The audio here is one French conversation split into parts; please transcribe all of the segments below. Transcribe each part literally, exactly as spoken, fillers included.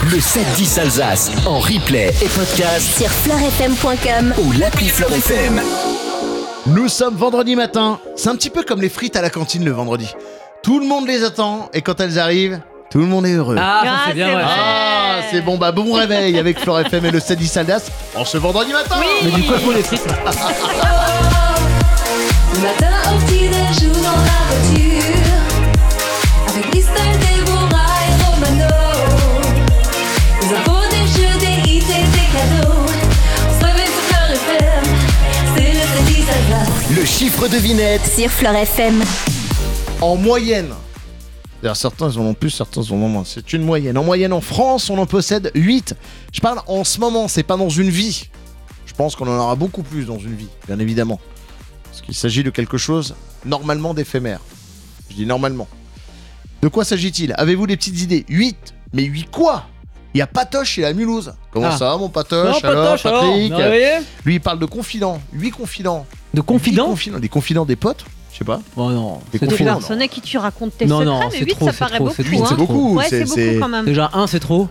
Le sept dix Alsace en replay et podcast sur fleur f m point com ou l'appli Fleur F M. Nous sommes vendredi matin. C'est un petit peu comme les frites à la cantine le vendredi. Tout le monde les attend et quand elles arrivent, tout le monde est heureux. Ah, Ah, c'est bien, c'est ouais. vrai. Ah, c'est bon, bah bon réveil avec Fleur F M et le sept dix Alsace en ce vendredi matin. Oui. Mais du coup, il faut les frites. Matin au petit-déj ou dans la voiture, avec Listel, Déborah et Romano. Des infos, des jeux, des hits et des cadeaux. On se réveille sur Fleur F M, c'est le sept dix Alsace. Le chiffre devinette. sur Fleur F M. En moyenne, d'ailleurs, certains ils en ont plus, certains ils en ont moins. C'est une moyenne. En moyenne, en France, on en possède huit. Je parle en ce moment, c'est pas dans une vie. Je pense qu'on en aura beaucoup plus dans une vie, bien évidemment. Parce qu'il s'agit de quelque chose normalement d'éphémère. Je dis normalement. De quoi s'agit-il? Avez-vous des petites idées? huit. Mais huit quoi? Il y a Patoche et la Mulhouse. Comment Ah. ça, mon Patoche? Non, Alors, Patoche, alors, Patrick? vous avez réveillé Lui, il parle de confidents. huit confidents. De Huit confident confidents. Des confidents des potes? Je sais pas. Oh non, Des c'est confidents. trop. Non. Ce n'est qui tu racontes tes Non, secrets, non, mais c'est huit trop, ça c'est paraît trop, beaucoup. c'est huit, hein. c'est beaucoup. Ouais, C'est- c'est c'est- beaucoup quand même. Déjà, un, c'est trop.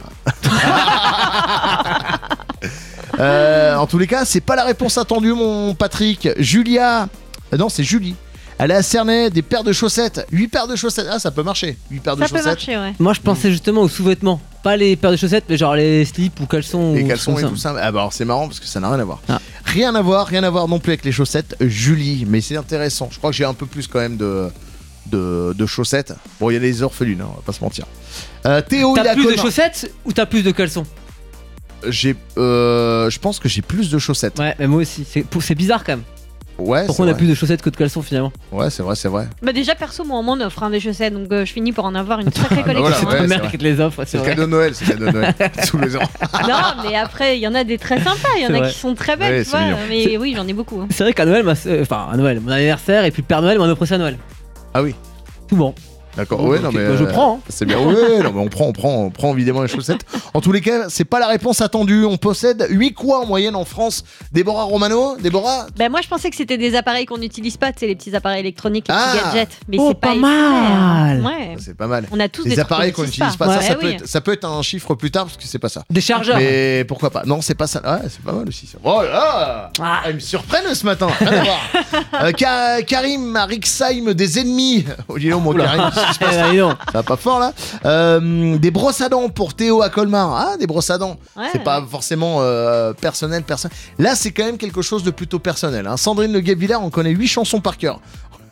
Euh, en tous les cas, c'est pas la réponse attendue, mon Patrick. Julia. euh, Non, c'est Julie. Elle est à Cernay, des paires de chaussettes. huit paires de chaussettes. Ah, ça peut marcher. huit paires de Ça peut chaussettes. marcher, ouais. Moi, je pensais justement aux sous-vêtements. Pas les paires de chaussettes, mais genre les slips ou caleçons. Les ou caleçons comme et ça. tout ça. Ah, bah alors c'est marrant parce que ça n'a rien à voir. Ah. Rien à voir, rien à voir non plus avec les chaussettes Julie. Mais c'est intéressant. Je crois que j'ai un peu plus quand même de, de, de chaussettes. Bon, il y a les orphelines, hein, on va pas se mentir. Euh, Théo, il T'as a plus de Colmar. chaussettes ou t'as plus de caleçons? J'ai, euh, je pense que j'ai plus de chaussettes. Ouais, mais moi aussi. C'est pour- c'est bizarre quand même. Ouais, Pourquoi on c'est a vrai. plus de chaussettes que de caleçons finalement? Ouais, c'est vrai, c'est vrai. Bah déjà perso moi on m'en offre hein, des chaussettes donc euh, je finis pour en avoir une sacrée collection. voilà, C'est ouais, ta c'est mère vrai. qui te les offre, C'est c'est le vrai. cadeau de Noël, c'est le cadeau de Noël. Tous les ans. Non mais après il y en a des très sympas, il y en C'est a vrai. qui sont très belles Ouais, tu c'est vois. mignon. Mais oui j'en ai beaucoup. hein. C'est vrai qu'à Noël, ma- euh, enfin à Noël, mon anniversaire et puis le Père Noël m'en offre aussi à Noël. Ah oui, Tout bon. d'accord. Bon, ouais, ok, non mais bah, je euh, prends, hein. C'est bien. Ouais, non mais on prend, on prend, on prend évidemment les chaussettes. En tous les cas, c'est pas la réponse attendue. On possède huit quoi en moyenne en France? Déborah Romano, Déborah. Bah moi je pensais que c'était des appareils qu'on n'utilise pas, tu sais les petits appareils électroniques, les Ah. petits gadgets. Mais Oh, c'est pas, pas éphémère. mal. Ouais. C'est pas mal. On a tous des Les trucs appareils qu'on n'utilise pas, ça, Ouais, ça, oui. peut être, ça peut être un chiffre plus tard parce que c'est pas ça. Des chargeurs. Mais pourquoi pas? Non, c'est pas ça. Ouais, c'est pas mal aussi ça. Oh là là, Ah. ils me surprennent ce matin. Rien à voir. Euh, Ka- Karim Arixheim des ennemis. Oh dis donc mon Oula. Karim, qu'est-ce qui se Eh passe? ben, dis donc. Ça va pas fort là. Euh, des brosses à dents pour Théo à Colmar. Ah, des brosses à dents. Ouais. C'est pas forcément euh, personnel, personnel. Là, c'est quand même quelque chose de plutôt personnel. Hein. Sandrine Le Guebwiller, on connaît huit chansons par cœur.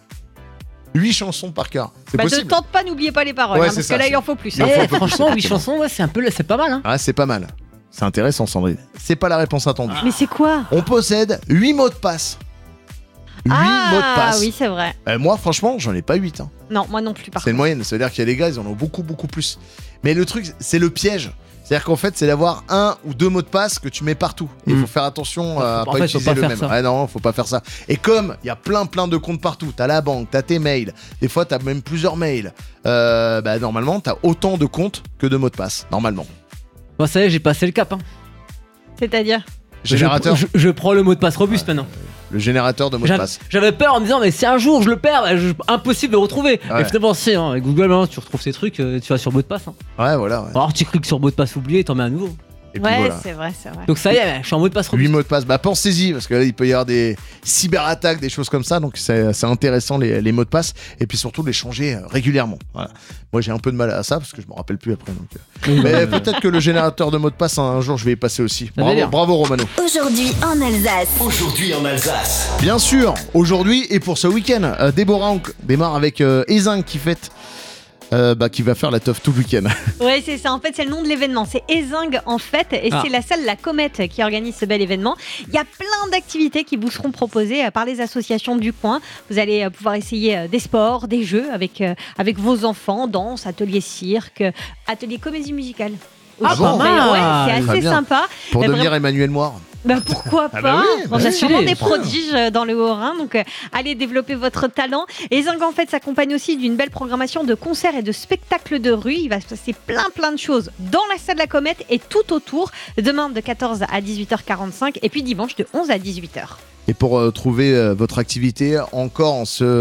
huit chansons par cœur. C'est Bah ne possible. tente pas, n'oubliez pas les paroles, Ouais, hein, c'est parce ça, que là c'est- il en faut plus. Il en hein. faut un Eh, peu plus, franchement, huit effectivement. chansons, ouais, c'est un peu, c'est pas mal. Hein. Ah, c'est pas mal. C'est intéressant, Sandrine. C'est pas la réponse attendue. Mais c'est quoi? On possède huit mots de passe. huit Ah mots de passe. oui c'est vrai. Euh, moi, franchement, j'en ai pas huit. Hein. Non moi non plus par C'est une contre. moyenne. Ça veut dire qu'il y a des gars, ils en ont beaucoup, beaucoup plus. Mais le truc, c'est le piège. C'est-à-dire qu'en fait, c'est d'avoir un ou deux mots de passe que tu mets partout. Et il Mm. faut faire attention à En pas fait, faut utiliser pas le faire même. ça. Ouais, non, faut pas faire ça. Et comme il y a plein, plein de comptes partout, t'as la banque, t'as tes mails, des fois t'as même plusieurs mails. Euh, bah, normalement, t'as autant de comptes que de mots de passe. Normalement. Moi, ça y est, j'ai passé le cap. Hein. C'est-à-dire Générateur, Je, je- je prends le mot de passe robuste maintenant. le générateur de mots de J'avais passe. j'avais peur en me disant, mais si un jour je le perds, bah, je- impossible de le retrouver. Ouais. Et finalement, si, hein, avec Google, maintenant, tu retrouves ces trucs, euh, tu vas sur mot de passe. Hein. Ouais, voilà. ouais. Alors, tu cliques sur mot de passe oublié et t'en mets un nouveau. Et puis Ouais voilà. c'est vrai c'est vrai. Donc, ça y est, je suis en mot de passe huit robuste. mots de passe, bah pensez-y, parce que là il peut y avoir des cyberattaques, des choses comme ça, donc c'est c'est intéressant les, les mots de passe, et puis surtout de les changer euh, régulièrement. Voilà. Moi j'ai un peu de mal à ça, parce que je me rappelle plus après. Donc, euh. Oui, Mais bah, peut-être que le générateur de mots de passe, un jour je vais y passer aussi. Ça Bravo, délire. bravo Romano. Aujourd'hui en Alsace. Aujourd'hui en Alsace. Bien sûr, aujourd'hui et pour ce week-end, euh, Déborah on démarre avec euh, Ezing qui fête. Euh, bah, qui va faire la teuf tout le week-end. Ouais, c'est ça. En fait, c'est le nom de l'événement. C'est Ezing en fait, et Ah. c'est la salle La Comète qui organise ce bel événement. Il y a plein d'activités qui vous seront proposées euh, par les associations du coin. Vous allez euh, pouvoir essayer euh, des sports, des jeux avec euh, avec vos enfants, danse, atelier cirque, euh, atelier comédie musicale. Ah, Aussi. pas Mais mal. ouais, c'est Très assez bien. sympa. Pour Mais devenir vraiment- Emmanuel Moir. Bah pourquoi pas Ah bah oui, bah On a oui. sûrement Stylé. des prodiges euh, dans le Haut-Rhin, donc euh, allez développer votre talent. Et Ezing en fait s'accompagne aussi d'une belle programmation de concerts et de spectacles de rue. Il va se passer plein plein de choses dans la salle de la Comète et tout autour. Demain de quatorze à dix-huit heures quarante-cinq et puis dimanche de onze à dix-huit heures. Et pour euh, trouver euh, votre activité encore en ce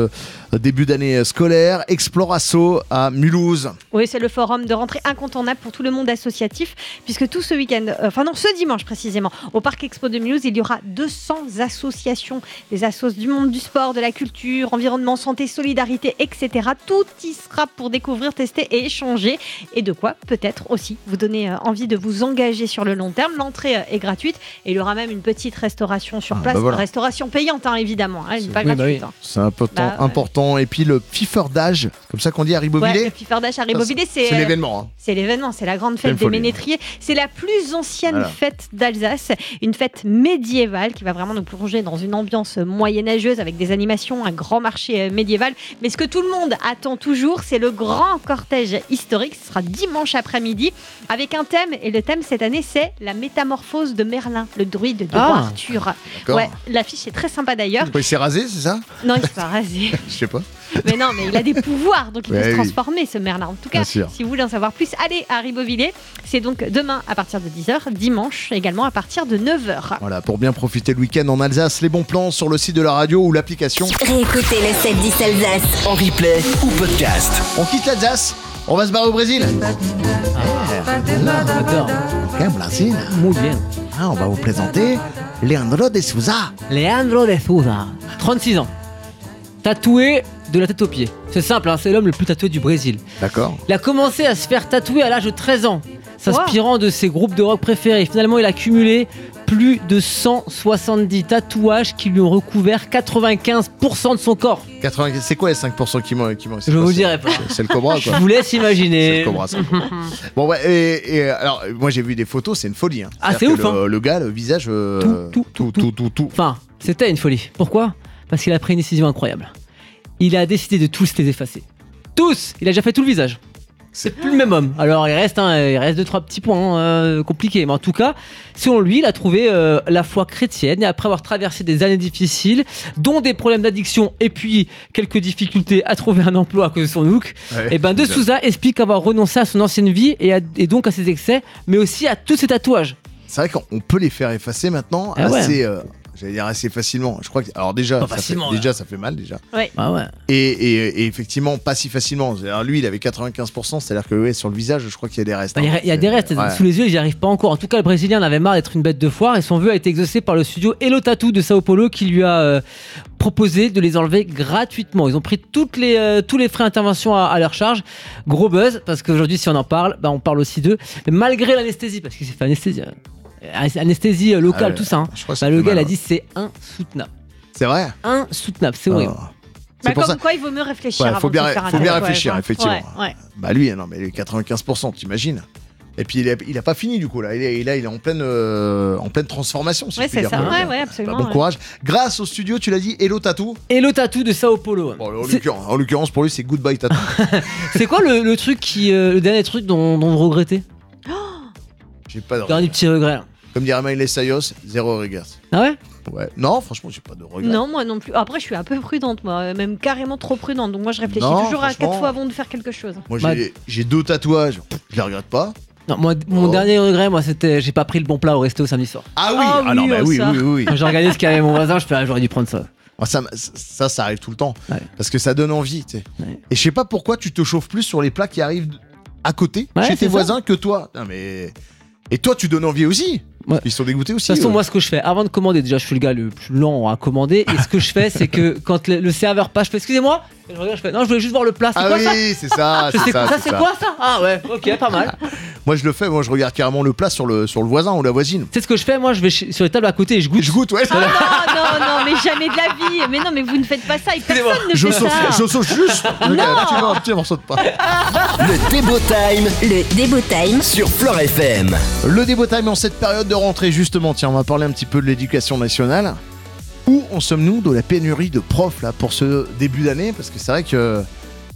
début d'année scolaire. Explorasso à Mulhouse. Oui, c'est le forum de rentrée incontournable pour tout le monde associatif, puisque tout ce week-end, euh, enfin non, ce dimanche précisément, au Parc Expo de Mulhouse, il y aura deux cents associations, des assos du monde du sport, de la culture, environnement, santé, solidarité, et cetera. Tout y sera pour découvrir, tester et échanger, et de quoi peut-être aussi vous donner euh, envie de vous engager sur le long terme. L'entrée euh, est gratuite, et il y aura même une petite restauration sur Ah, place, bah voilà. restauration payante hein, évidemment, hein, pas Oui, bah gratuite. oui. hein. C'est important, Bah, ouais. important. Et puis le fifardage, comme ça qu'on dit à Ouais, Ribeauvillé. le Fifardage à Ribeauvillé, c'est C'est euh, l'événement. hein. C'est l'événement, c'est la grande C'est fête une des folie. ménétriers. C'est la plus ancienne Voilà. fête d'Alsace, une fête médiévale qui va vraiment nous plonger dans une ambiance moyenâgeuse avec des animations, un grand marché euh, médiéval. Mais ce que tout le monde attend toujours, c'est le grand cortège historique. Ce sera dimanche après-midi avec un thème. Et le thème cette année, c'est la métamorphose de Merlin, le druide de Ah. roi Arthur. D'accord. Ouais, l'affiche est très sympa d'ailleurs. Pourquoi il s'est rasé, c'est ça? Non, il s'est pas rasé. Je sais pas. Mais non, mais il a des pouvoirs, donc il Ouais, peut se oui. transformer, ce Merlin. En tout cas, Bien sûr. si vous voulez en savoir plus, allez à Ribeauvillé. C'est donc demain à partir de dix heures, dimanche également à partir de neuf heures. Voilà, pour bien profiter le week-end en Alsace, les bons plans sur le site de la radio ou l'application. Réécoutez le sept dix Alsace. En replay ou podcast. On quitte l'Alsace, on va se barrer au Brésil. J'adore. Ok, Brésil. Muy bien. Ah, on va vous présenter Leandro de Souza. Leandro de Souza, trente-six ans. Tatoué de la tête aux pieds. C'est simple, hein, c'est l'homme le plus tatoué du Brésil. D'accord. Il a commencé à se faire tatouer à l'âge de treize ans, s'inspirant de ses groupes de rock préférés. Finalement, il a cumulé plus de cent soixante-dix tatouages qui lui ont recouvert quatre-vingt-quinze pour cent de son corps. quatre-vingts C'est quoi les cinq pour cent qui m'ont qui m'ont- c'est Je quoi, vous c'est- dirai pas. C'est le Cobra, Je quoi. vous laisse C'est imaginer. le Cobra, ça. Bon, ouais, et, et, alors, moi j'ai vu des photos, c'est une folie. Hein. Ah, C'est-à-dire c'est que ouf, le, hein. le gars, le visage. euh, Tout, tout, tout, tout, tout, tout. Enfin, c'était une folie. Pourquoi ? Parce qu'il a pris une décision incroyable. Il a décidé de tous les effacer. Tous ! Il a déjà fait tout le visage. C'est plus le même homme. Alors il reste, hein, il reste deux trois petits points euh, compliqués, mais en tout cas, selon lui, il a trouvé euh, la foi chrétienne et après avoir traversé des années difficiles, dont des problèmes d'addiction et puis quelques difficultés à trouver un emploi à cause de son look, Ouais. et ben De Souza explique avoir renoncé à son ancienne vie et, à- et donc à ses excès, mais aussi à tous ses tatouages. C'est vrai qu'on peut les faire effacer maintenant Ah ouais. assez. euh, J'allais dire assez facilement. Je crois que alors déjà, Pas ça facilement, fait, là. déjà ça fait mal déjà. Ah ouais. Et, et- et effectivement pas si facilement. C'est-à-dire, lui il avait quatre-vingt-quinze pour cent, c'est-à-dire que ouais, sur le visage, je crois qu'il y a des restes. Bah, il y a- hein. il y a des restes Ouais. sous les yeux, ils n'y arrivent pas encore. En tout cas, le Brésilien en avait marre d'être une bête de foire et son vœu a été exaucé par le studio Hello Tattoo de Sao Paulo qui lui a euh, proposé de les enlever gratuitement. Ils ont pris toutes les, euh, tous les frais d'intervention à, à leur charge. Gros buzz, parce qu'aujourd'hui, si on en parle, bah, on parle aussi d'eux. Mais malgré l'anesthésie, parce qu'il s'est fait anesthésie, euh, anesthésie euh, locale, Ah ouais, tout ça, hein, je crois que ça bah, fait le gars mal, il a hein. dit c'est insoutenable. C'est vrai. Insoutenable, c'est horrible. Ah. Bah, C'est pour comme ça. quoi, il vaut mieux réfléchir. Ouais, avant faut de bien, se faire un faut bien tatouage, réfléchir, hein. effectivement. Ouais, ouais. Bah lui, non, mais les quatre-vingt-quinze pour cent, t'imagines. Et puis il a, il a pas fini du coup là. Il est, là, il est en pleine, euh, en pleine transformation. Si Ouais, je puis c'est dire. ça. Bah, Ouais, bah, ouais, bah, absolument. bon ouais. courage. Grâce au studio, tu l'as dit, Hello Tattoo. Hello Tattoo de Sao Paulo. Bon, en C'est- l'occurrence, en l'occurrence, pour lui, c'est Goodbye Tattoo. C'est quoi le, le truc qui, euh, le dernier truc dont, dont vous regrettez? J'ai pas de Dernier regret. petit regret. là. Comme dirait Miley Cyrus, zéro regret. Ah ouais? Ouais. Non, franchement, j'ai pas de regret. Non, moi non plus. Après, je suis un peu prudente, moi, euh, même carrément trop prudente. Donc moi, je réfléchis Non, toujours à quatre franchement. fois avant de faire quelque chose. Moi, Bah- j'ai, j'ai deux tatouages. Je les regrette pas. Non, moi, mon Oh. dernier regret, moi, c'était j'ai pas pris le bon plat au resto samedi soir. Ah oui. Ah Ah, non, oui, bah oh, oui, ça. oui, oui, oui. Quand j'ai regardé ce qu'avait mon voisin, je fais ah, j'aurais dû prendre ça. Ah, ça, ça, ça arrive tout le temps. Ouais. Parce que ça donne envie, tu sais. Ouais. Et je sais pas pourquoi tu te chauffes plus sur les plats qui arrivent à côté, Ouais, chez c'est tes ça. voisins, que toi. Non, mais. Et toi, tu donnes envie aussi. Ouais. Ils sont dégoûtés aussi. De toute façon, eux. moi, ce que je fais, avant de commander, déjà, je suis le gars le plus lent à commander. Et ce que je fais, c'est que quand le, le serveur passe, je fais excusez-moi. Et je regarde, je fais non, je voulais juste voir le plat. C'est Ah quoi ça? oui, c'est ça. Je c'est sais ça, quoi, ça, c'est c'est ça. quoi ça? Ah ouais, ok, pas mal. Moi, je le fais. Moi, je regarde carrément le plat sur le, sur le voisin ou la voisine. C'est ce que je fais, moi, je vais chez- sur les tables à côté et je Et goûte. je goûte, ouais. Ah non, non, non, mais jamais de la vie. Mais non, mais vous ne faites pas ça. Et personne ne Je fait sauce, ça. je sauce juste. Regarde, un petit, un petit morceau de pain. Le Débo Time Le Débo Time sur Fleure F M. Le Débo Time en cette période de rentrée, justement. Tiens, on va parler un petit peu de l'éducation nationale. Où en sommes-nous de la pénurie de profs là pour ce début d'année? Parce que c'est vrai que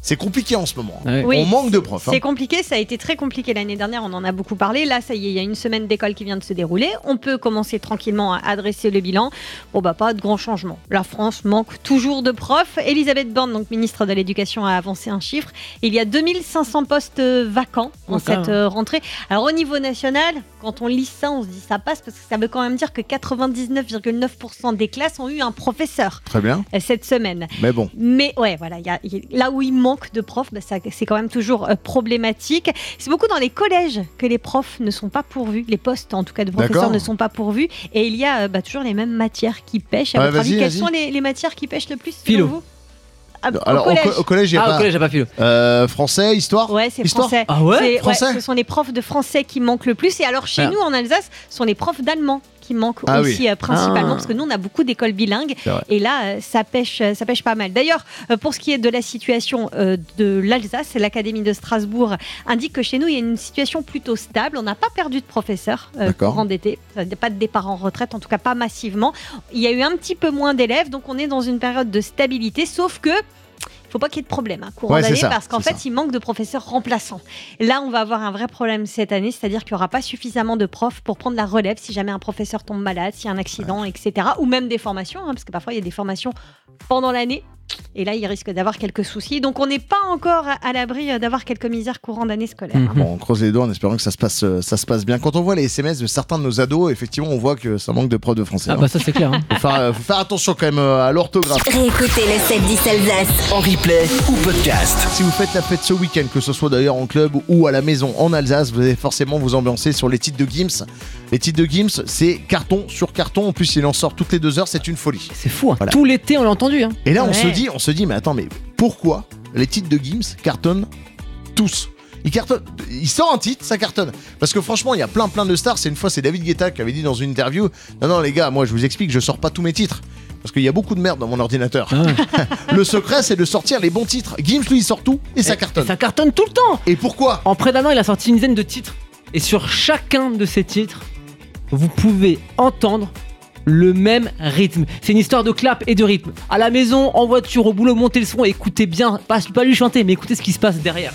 C'est compliqué en ce moment. Ouais. Oui, On manque de profs. hein. C'est compliqué, ça a été très compliqué l'année dernière, on en a beaucoup parlé. Là, ça y est, il y a une semaine d'école qui vient de se dérouler. On peut commencer tranquillement à adresser le bilan. Bon, bah, pas de grands changements. La France manque toujours de profs. Elisabeth Borne, donc ministre de l'Éducation, a avancé un chiffre. Il y a deux mille cinq cents postes euh, vacants en Oh, cette ça. euh, rentrée. Alors, au niveau national, quand on lit ça, on se dit ça passe parce que ça veut quand même dire que quatre-vingt-dix-neuf virgule neuf pour cent des classes ont eu un professeur Très bien. euh, cette semaine. Mais bon. Mais ouais, voilà, il y a- il y a- là où il manque de profs, bah, ça, c'est quand même toujours euh, problématique. C'est beaucoup dans les collèges que les profs ne sont pas pourvus, les postes en tout cas de professeurs D'accord. ne sont pas pourvus. Et il y a euh, bah, toujours les mêmes matières qui pêchent. À Ouais, votre avis, vas-y, quelles vas-y. sont les, les matières qui pêchent le plus selon Philo. vous Ah, Alors, au au, collège. co- au collège, il y a Ah, pas. au collège, j'ai pas philo. Euh, français, histoire Ouais, c'est Histoire français. Ah ouais C'est- Français Ce sont les profs de français qui manquent le plus. Et alors, chez Ah. nous, en Alsace, ce sont les profs d'allemand qui manquent Ah aussi euh, principalement, Ah. parce que nous, on a beaucoup d'écoles bilingues. C'est vrai. Et là, euh, ça pêche, euh, ça pêche pas mal. D'ailleurs, euh, pour ce qui est de la situation euh, de l'Alsace, l'Académie de Strasbourg indique que chez nous, il y a une situation plutôt stable. On n'a pas perdu de professeurs euh, D'accord. courant d'été. Euh, Pas de départ en retraite, en tout cas pas massivement. Il y a eu un petit peu moins d'élèves, donc on est dans une période de stabilité, sauf que faut pas qu'il y ait de problème, hein, courant Ouais, c'est d'année, ça, parce qu'en c'est fait, ça. il manque de professeurs remplaçants. Là, on va avoir un vrai problème cette année, c'est-à-dire qu'il n'y aura pas suffisamment de profs pour prendre la relève si jamais un professeur tombe malade, s'il y a un accident, et cetera. Ou même des formations, hein, parce que parfois, il y a des formations pendant l'année. Et là, il risque d'avoir quelques soucis. Donc, on n'est pas encore à, à l'abri euh, d'avoir quelques misères courant d'année scolaire. Mhm. Bon, on croise les doigts en espérant que ça se passe, euh, ça se passe bien. Quand on voit les S M S de certains de nos ados, effectivement, on voit que ça manque de profs de français. Ah hein. bah ça c'est clair. hein. faut, faire, euh, faut faire attention quand même euh, à l'orthographe. Réécoutez le sept dix Alsace. En replay ou podcast. Si vous faites la fête ce week-end, que ce soit d'ailleurs en club ou à la maison en Alsace, vous allez forcément vous ambiancer sur les titres de Gims. Les titres de Gims, c'est carton sur carton. En plus, il en sort toutes les deux heures, c'est une folie. C'est fou. hein. Voilà. Tout l'été on l'a entendu. Hein. Et là, on Ouais. se dit, on se dit, mais attends, mais pourquoi les titres de Gims cartonnent tous? Il cartonne, il sort un titre, ça cartonne. Parce que franchement, il y a plein plein de stars. C'est une fois, c'est David Guetta qui avait dit dans une interview, non non les gars, moi je vous explique, je sors pas tous mes titres. Parce qu'il y a beaucoup de merde dans mon ordinateur. Ah ouais. Le secret, c'est de sortir les bons titres. Gims, lui, il sort tout et ça Et- cartonne. et ça cartonne tout le temps. Et pourquoi? En près d'un an, il a sorti une dizaine de titres. Et sur chacun de ces titres, vous pouvez entendre le même rythme. C'est une histoire de clap et de rythme. À la maison, en voiture, au boulot, montez le son et écoutez bien. Pas, pas lui chanter, mais écoutez ce qui se passe derrière.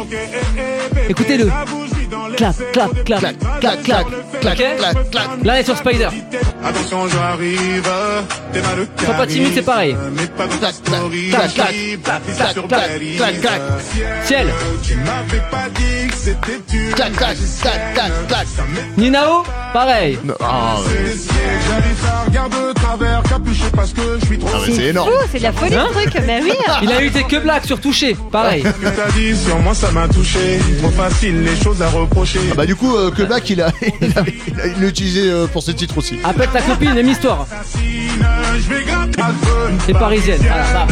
Écoutez-le. Clap, clap, clap, Clac, clap, clac, clap. clac, clac, Ok. clac, clac. Là, on est sur Spider. Attention, j'arrive. T'es mal le Sois pas timide, c'est pareil. Mais pas dans ta Clac, clac, story. clac, clac, J'arrive, clac, t'es clac, sur clac, Paris. clac, clac. Ciel. Tu m'avais pas dit que c'était une Clac, clac, clac, clac, clac. Ninao, pareil. Non, ah, ouais. C'est le siècle, j'allais ça, regarde de travers, capuché parce que je suis trop Ah, mais c'est énorme. Ouh, c'est de la folie Hein le truc, mais oui. Il a eu été que black sur touché, pareil. Ce que t'as dit sur moi, ça m'a touché. Trop facile, les choses à reprocher. Ah bah du coup, euh, que Black, il a, il a, il a- il l'a utilisé euh, pour ce titre aussi. Appelle ta copine, même histoire. Assassine, je vais gratter la zone. C'est parisienne. Voilà, bam.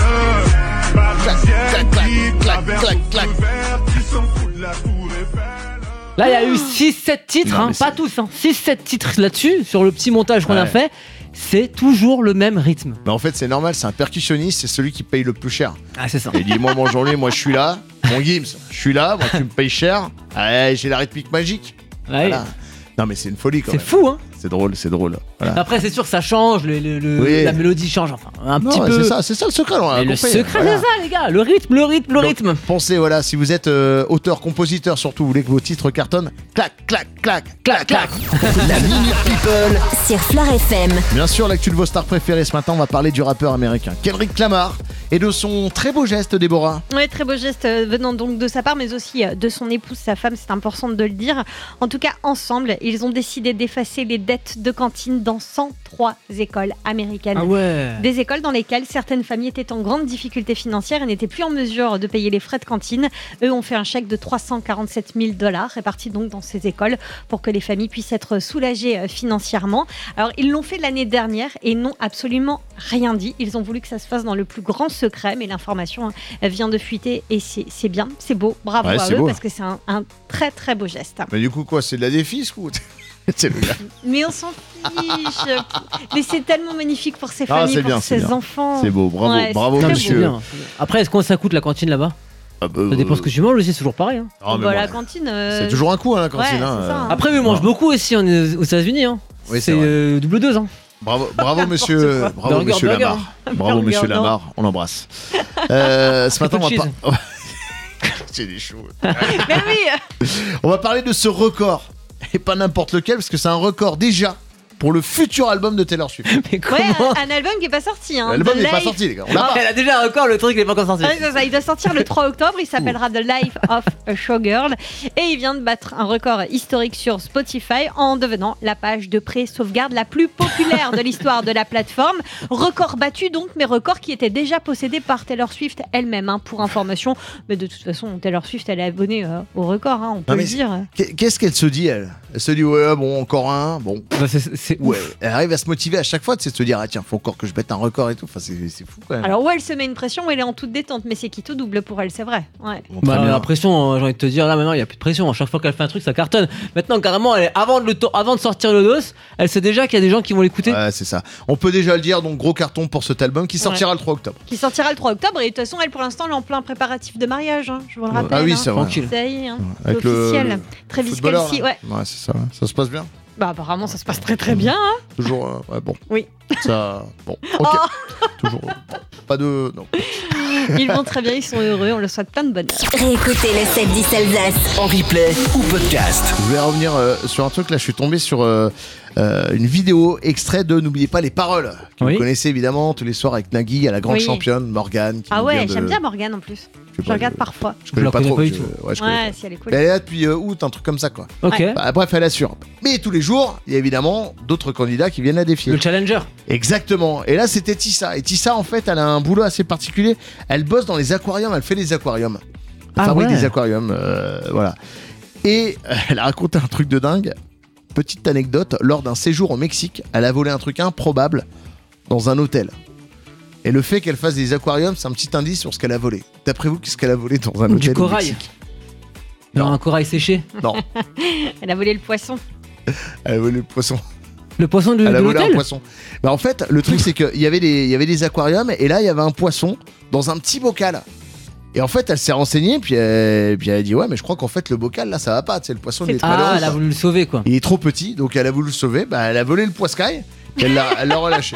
Clac, clac, clac, clac, clac, clac. Qui s'en fout de la tour Eiffel. Là, il y a eu six sept titres, Non, hein, mais pas c'est- tous, hein. six sept titres là-dessus, sur le petit montage qu'on a Ouais. fait. C'est toujours le même rythme. Mais en fait, c'est normal, c'est un percussionniste, c'est celui qui paye le plus cher. Ah, c'est ça. Et il dit, moi, mon journée, moi, je suis là. Mon Gims, je suis là, moi, tu me payes cher. Ah, j'ai la rythmique magique. Ouais. Voilà. Non, mais c'est une folie quand C'est même. fou, hein. C'est drôle, c'est drôle. Voilà. Après, c'est sûr, ça change, le, le- le- Oui. la mélodie change, enfin, un Non, petit ouais, peu. c'est ça, c'est ça le secret. on l'a Mais le compris. secret, Voilà. c'est ça, les gars. Le rythme, le rythme, le Donc, rythme. Pensez, voilà, si vous êtes euh, auteur, compositeur, surtout, vous voulez que vos titres cartonnent, clac, clac, clac, Clac, clac. La Minute People. Sur Flair F M. Bien sûr, l'actu de vos stars préférées ce matin, on va parler du rappeur américain Kendrick Lamar et de son très beau geste, Déborah. Oui, très beau geste euh, venant donc de sa part, mais aussi euh, de son épouse, sa femme, c'est important de le dire. En tout cas, ensemble, ils ont décidé d'effacer les dettes de cantine dans cent trois écoles américaines. Ah ouais. Des écoles dans lesquelles certaines familles étaient en grande difficulté financière et n'étaient plus en mesure de payer les frais de cantine. Eux ont fait un chèque de trois cent quarante-sept mille dollars répartis donc dans ces écoles pour que les familles puissent être soulagées euh, financièrement. Alors, ils l'ont fait l'année dernière et n'ont absolument rien dit. Ils ont voulu que ça se fasse dans le plus grand secret, mais l'information hein, vient de fuiter et c'est c'est bien, c'est beau. Bravo Ouais, à c'est eux beau. parce que c'est un, un très très beau geste. Mais du coup, quoi, c'est de la défisque ou c'est le gars. Mais on s'en fiche. Mais c'est tellement magnifique pour ces Ah, familles, c'est pour bien, c'est ces bien. enfants. C'est beau, bravo, Ouais, c'est bravo, très Non, mais beau. c'est monsieur. bien, c'est bien. Après, est-ce qu'on ça coûte la cantine là-bas? Ah, bah, Ça dépend ce que tu manges aussi, c'est toujours pareil. hein. Ah, mais Bah, bon, la cantine. euh, c'est toujours un coup, hein, la ouais, cantine. c'est hein, ça, hein. Après, eux, ils mangent Non. beaucoup aussi en- aux États-Unis. Hein. Oui, c'est c'est vrai. euh, double dose. Hein. Bravo, bravo N'importe monsieur, quoi. bravo Burger, monsieur burger. Lamar. Bravo Burger, monsieur non. Lamar, on l'embrasse. Euh, ce matin, on va Triple pas. C'est des choses. Mais oui. On va parler de ce record. Et pas n'importe lequel, parce que c'est un record déjà pour le futur album de Taylor Swift. Mais Ouais, comment un, un album qui est pas sorti. Hein. L'album The n'est pas Life- sorti, les gars. On l'a Ah, pas. Elle a déjà un record, le truc n'est pas encore sorti. Ouais, c'est ça, il doit sortir le trois octobre, il s'appellera The Life of a Showgirl et il vient de battre un record historique sur Spotify en devenant la page de pré-sauvegarde la plus populaire de l'histoire de la plateforme. Record battu donc, mais record qui était déjà possédé par Taylor Swift elle-même, hein, pour information. Mais de toute façon, Taylor Swift, elle est abonnée euh, au record, hein, on peut Non, mais le dire. Qu'est- Qu'est-ce qu'elle se dit, elle Elle se dit, ouais, bon, encore un. Bon, Bah, c'est- c'est ouais. ouf. Elle arrive à se motiver à chaque fois, de se dire, ah tiens, faut encore que je bête un record et tout. Enfin, c'est c'est fou quand même. Alors, où elle se met une pression, où elle est en toute détente, mais c'est qui tout double pour elle, c'est vrai. Ouais. Bon, très Bah, bien. la pression, euh, j'ai envie de te dire, là maintenant il n'y a plus de pression. À chaque fois qu'elle fait un truc, ça cartonne. Maintenant, carrément, elle est- avant, de le to- avant de sortir le dos, elle sait déjà qu'il y a des gens qui vont l'écouter. Ouais, c'est ça. On peut déjà le dire, donc gros carton pour cet album qui sortira le trois octobre. Qui sortira le trois octobre, et de toute façon, elle, pour l'instant, elle est en plein préparatif de mariage, hein, je vous le rappelle. Ah oui, hein. c'est vrai. Tranquille. Ça y est, hein. Avec C'est le- officiel. le Travis Footballeur, Kelce, là. ouais. Ouais, c'est ça. Ça se passe bien. Bah apparemment ça se passe très très bien. Hein. Toujours, euh, ouais, bon. Oui. Ça, bon. Ok. Oh, Toujours. bon. Pas de. Non. ils vont très bien, ils sont heureux, on leur souhaite plein de bonheur. Réécoutez le sept dix Alsace. En replay ou podcast. Je voulais revenir euh, sur un truc. Là, je suis tombé sur euh, euh, une vidéo extrait de N'oubliez pas les paroles. Que Oui. vous connaissez évidemment tous les soirs avec Nagui, à la grande Oui. championne, Morgane. qui Ah nous ouais, vient de- j'aime bien Morgane en plus. je sais Je pas, regarde je- parfois. Je connais la pas connais trop. pas du je- tout. Ouais, je connais Ouais, pas. si elle est cool. Mais elle est là depuis euh, août, un truc comme ça, quoi. Ok. Ouais. Bah, bref, elle assure. Mais tous les jours, il y a évidemment d'autres candidats qui viennent la défier. Le challenger. Exactement. Et là, c'était Tissa. Et Tissa, en fait, elle a un boulot assez particulier. Elle bosse dans les aquariums. Elle fait des aquariums. Elle Ah fabrique ouais. des aquariums. euh, voilà. Et euh, elle a raconté un truc de dingue. Petite anecdote. Lors d'un séjour au Mexique, elle a volé un truc improbable dans un hôtel. Et le fait qu'elle fasse des aquariums, c'est un petit indice sur ce qu'elle a volé. D'après vous, qu'est-ce qu'elle a volé dans un hôtel Du au corail. Mexique? Non, Non. un corail séché. Non, Elle a volé le poisson. elle a volé le poisson. Le poisson de, Elle a de volé un l'hôtel. poisson. Bah en fait, le truc c'est qu'il y avait des, il y avait des aquariums et là il y avait un poisson dans un petit bocal. Et en fait, elle s'est renseignée puis elle, puis elle a dit ouais mais je crois qu'en fait le bocal là ça va pas, tu sais le poisson il est très Ah, malheureux, elle a quoi. voulu le sauver quoi. Il est trop petit donc elle a voulu le sauver, bah elle a volé le poiscaille et elle l'a, elle l'a relâché.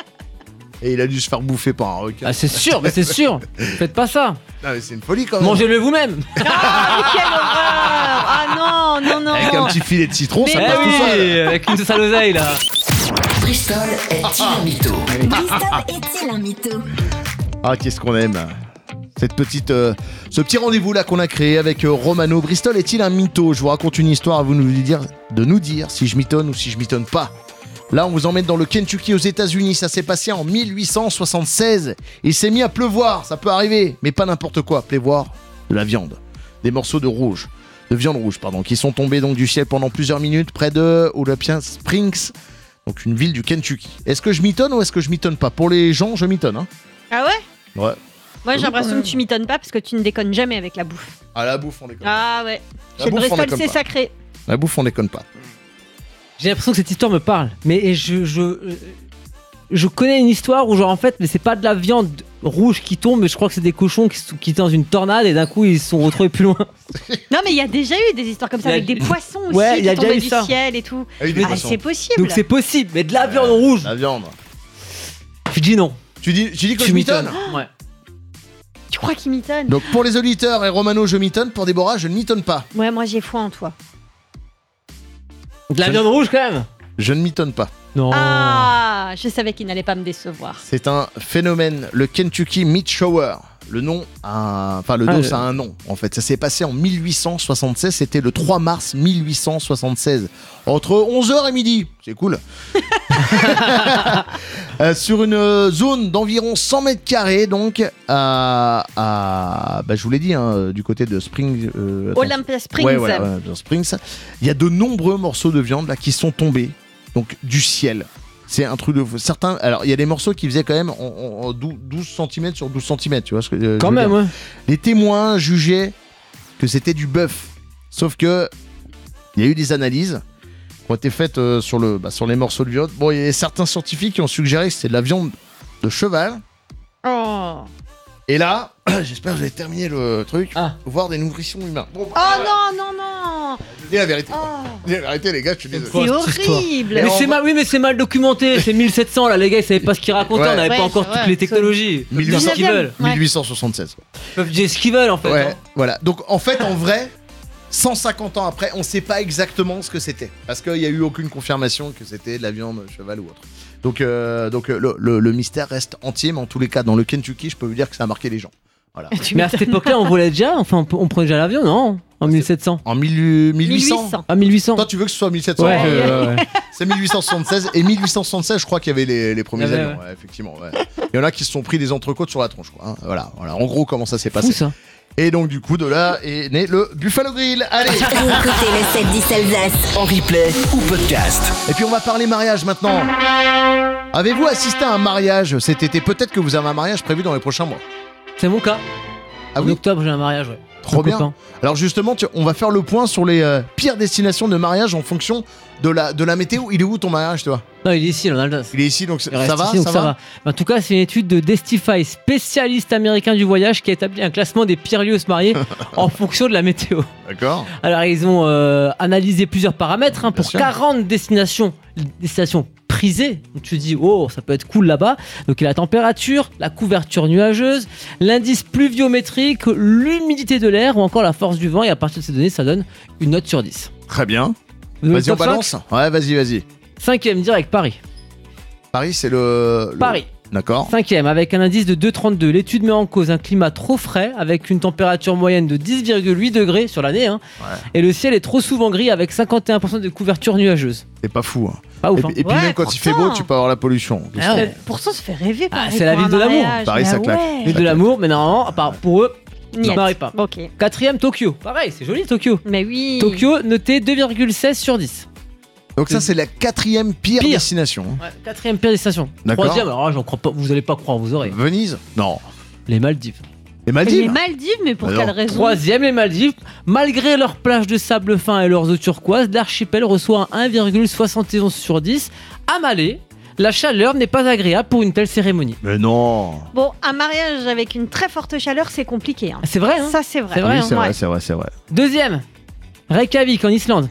Et il a dû se faire bouffer par un requin. Ah, c'est sûr, mais c'est sûr. Faites pas ça. Non, mais c'est une folie quand même. Mangez-le vous-même. Ah, mais quelle horreur. Ah non, non, non. Avec un petit filet de citron, ça Mais Eh passe tout seul. oui, avec une sale oseille là. Bristol est-il un mytho? Bristol est-il un mytho? Ah, qu'est-ce qu'on aime cette petite, euh, ce petit rendez-vous là qu'on a créé avec euh, Romano. Bristol est-il un mytho? Je vous raconte une histoire à vous nous dire, de nous dire si je mitonne ou si je mitonne pas. Là, on vous emmène dans le Kentucky aux États-Unis. Ça s'est passé en mille huit cent soixante-seize. Il s'est mis à pleuvoir. Ça peut arriver, mais pas n'importe quoi. Pleuvoir de la viande, des morceaux de rouge, de viande rouge, pardon, qui sont tombés donc du ciel pendant plusieurs minutes près de Olympia Springs, donc une ville du Kentucky. Est-ce que je mitonne ou est-ce que je mitonne pas? Pour les gens, je mitonne. Hein. Ah ouais. Ouais. Moi j'ai Oui, l'impression quand même. que tu m'étonnes pas parce que tu ne déconnes jamais avec la bouffe. À la bouffe, on déconne. Ah ouais. La Chez bouffe, on Bristol déconne c'est pas. sacré. La bouffe, on déconne pas. J'ai l'impression que cette histoire me parle. Mais je, je, je connais une histoire où genre en fait, mais c'est pas de la viande rouge qui tombe, mais je crois que c'est des cochons qui, sont- qui étaient dans une tornade et d'un coup ils se sont retrouvés plus loin. Non mais il y a déjà eu des histoires comme ça Il y a- avec des poissons aussi Ouais, il y a qui déjà tombaient eu du ça. ciel et tout. Ah oui, des Ah, poissons. c'est possible. Donc c'est possible, mais de la viande rouge. La viande. Je dis non. Tu dis, tu dis que Tu je mitonne? m'étonnes. Ouais. Tu crois qu'il m'étonne? Donc pour les auditeurs et Romano, je mitonne. Pour Déborah, je ne mitonne pas. Ouais, moi j'ai foi en toi. De la Je- viande rouge quand même. Je ne mitonne pas. Non. Ah, je savais qu'il n'allait pas me décevoir. C'est un phénomène, le Kentucky Meat Shower. Le nom, a un- enfin le Ah, dos, le- ça a un nom. En fait, ça s'est passé en mille huit cent soixante-seize. C'était le trois mars mille huit cent soixante-seize, entre onze heures et midi. C'est cool. Euh, sur une euh, zone d'environ cent mètres carrés, donc à, à- bah, je vous l'ai dit, hein, du côté de Spring. euh, attends. Olympia Springs. Ouais, voilà, ouais, dans Springs. Il y a de nombreux morceaux de viande là qui sont tombés, donc du ciel. C'est un truc de fou. Certains, alors il y a des morceaux qui faisaient quand même en, en- en douze centimètres sur douze centimètres, tu vois ce que euh, Quand je veux même, dire. ouais. Les témoins jugeaient que c'était du bœuf. Sauf que il y a eu des analyses qui ont été faites euh, sur, le, bah, sur les morceaux de viande. Bon, il y a certains scientifiques qui ont suggéré que c'était de la viande de cheval. Oh. Et là, j'espère que vous avez terminé le truc, Ah. voir des nourrissons humains. Bon, Oh non, non, non. Dis la vérité. Dis la vérité, les gars, je suis désolé. C'est cette histoire. horrible. Mais on c'est va- mal, oui, mais c'est mal documenté. C'est mille sept cents là, les gars, ils savaient pas ce qu'ils racontaient. Ouais. On n'avait Ouais, pas encore c'est toutes vrai. les technologies. Ils peuvent dire ce qu'ils veulent. Ouais. mille huit cent soixante-seize. Ils peuvent dire ce qu'ils veulent en fait. Ouais, hein. voilà. Donc en fait, en vrai, cent cinquante ans après, on sait pas exactement ce que c'était. Parce qu'il n'y a eu aucune confirmation que c'était de la viande cheval ou autre. Donc, euh, donc euh, le, le- le mystère reste entier, mais en tous les cas, dans le Kentucky, je peux vous dire que ça a marqué les gens. Voilà. Tu Mais à cette m'étonnes. époque-là, on volait déjà. Enfin, on, on prenait déjà l'avion, non En mille sept cents. En mille- mille huit cents. mille huit cents. Ah, mille huit cents. Toi, tu veux que ce soit mille sept cents? Ouais, hein, ouais, euh, ouais, ouais. C'est mille huit cent soixante-seize. Et mille huit cent soixante-seize, je crois qu'il y avait les, les premiers Il y avait, avions. Ouais, effectivement. Ouais. Il y en a qui se sont pris des entrecôtes sur la tronche. Quoi, hein. Voilà, voilà. En gros, comment ça s'est Fou passé. ça. Et donc, du coup, de là est né le Buffalo Grill. Allez. Vous écoutez le sept dix Alsace. En replay ou podcast. Et puis on va parler mariage maintenant. Avez-vous assisté à un mariage cet été? Peut-être que vous avez un mariage prévu dans les prochains mois. C'est mon cas. Ah En oui, octobre, j'ai un mariage, ouais. trop Un bien. copain. Alors justement, tu- on va faire le point sur les euh, pires destinations de mariage en fonction de la, de la météo. Il est où ton mariage, toi? Non, il est ici, en Alsace. Il est ici, donc Il ça reste va, ici, donc ça, ça va, va. En tout cas, c'est une étude de Destify, spécialiste américain du voyage, qui a établi un classement des pires lieux où se marier en fonction de la météo. D'accord. Alors, ils ont euh, analysé plusieurs paramètres hein, pour Bien sûr. quarante destinations, destinations prisées. Donc, tu te dis, oh, ça peut être cool là-bas. Donc, il y a la température, la couverture nuageuse, l'indice pluviométrique, l'humidité de l'air ou encore la force du vent. Et à partir de ces données, ça donne une note sur dix. Très bien. Vous voulez Vas-y, le on top balance. Ouais, vas-y, vas-y. cinq? Cinquième, direct, Paris. Paris, c'est le, le- Paris. D'accord. Cinquième, avec un indice de deux virgule trente-deux. L'étude met en cause un climat trop frais, avec une température moyenne de dix virgule huit degrés sur l'année. Hein. Ouais. Et le ciel est trop souvent gris, avec cinquante et un pour cent de couverture nuageuse. C'est pas fou. Hein. Pas ouf, Et, hein. puis- et puis Ouais, même quand il fait pourtant. beau, tu peux avoir la pollution. Ah ouais. Euh, Pourtant, ça fait rêver. Ah, Paris, c'est la pour ville un de l'amour. mariage. Paris, Bah ça claque. ouais. L'île de l'amour, mais normalement, à part pour eux, ils ne Niet. marient pas. Ok. Quatrième, Tokyo. Pareil, c'est joli Tokyo. Mais oui. Tokyo, noté deux virgule seize sur dix. Donc ça, c'est la quatrième pire, Pire. destination. Ouais, quatrième pire destination. D'accord. Troisième, alors là, j'en crois pas, vous allez pas croire vos oreilles. Venise? Non. Les Maldives. Les Maldives? Les Maldives, mais pour Bah quelle non. raison? Troisième, les Maldives. Malgré leurs plages de sable fin et leurs eaux turquoises, l'archipel reçoit un un virgule soixante et onze sur dix. À Malais, la chaleur n'est pas agréable pour une telle cérémonie. Mais non. Bon, un mariage avec une très forte chaleur, c'est compliqué. hein. C'est vrai, hein. Ça, c'est vrai. C'est vrai, Oui, hein. c'est Ouais. vrai, c'est vrai, c'est vrai. Deuxième, Reykjavik en Islande.